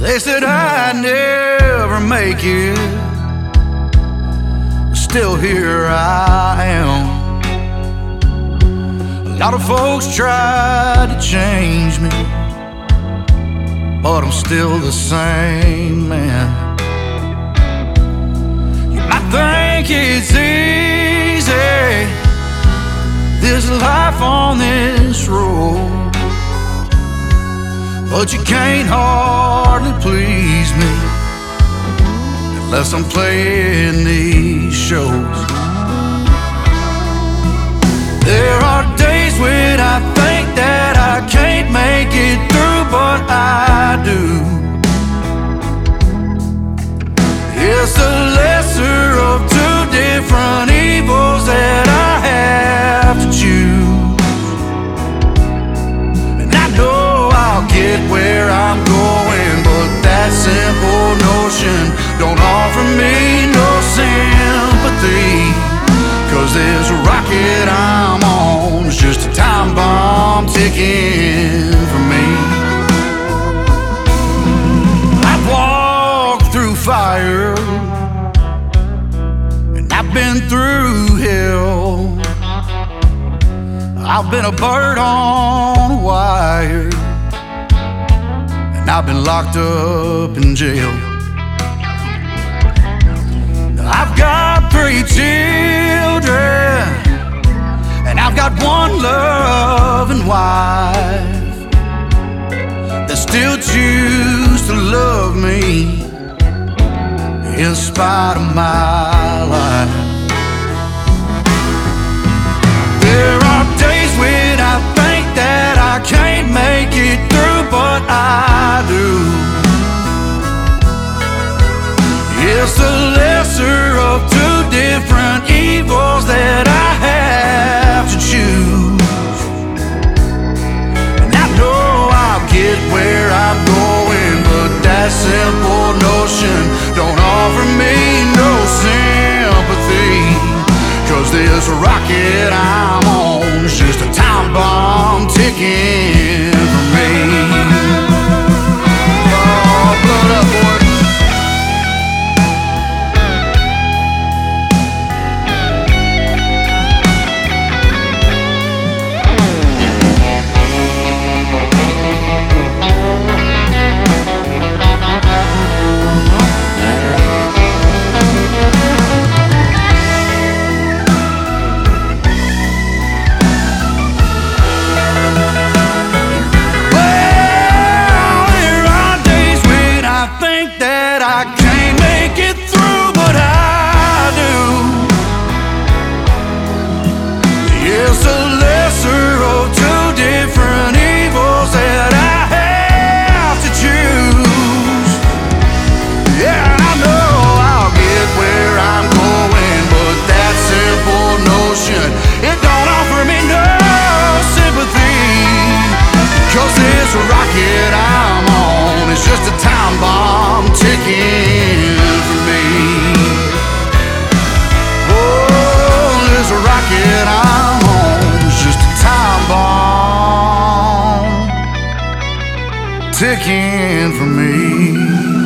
They said I'd never make it, still here I am. A lot of folks tried to change me, but I'm still the same man. You might think it's easy, this life on this road, but you can't hardly please me unless I'm playing these shows. There are days when I think that I can't make it through, but I do. It's the lesser of two different evils that I have to choose. And I know I'll get where I'm going, but that simple notion don't offer me no sympathy. 'Cause this rocket I'm on is just a time bomb ticking for me. I've walked through fire, and I've been through hell. I've been a bird on a wire, and I've been locked up in jail. I've got 3 children, and I've got one loving wife that still choose to love me in spite of my life. There are days when I think that I can't make it through, but I do. It's the lesser of two different evils that I have to choose. And I know I'll get where I'm going, but that simple notion don't offer me no sympathy. 'Cause this rocket I'm on is just a time bomb ticking for me. Oh, blow it up, boy. Ticking for me.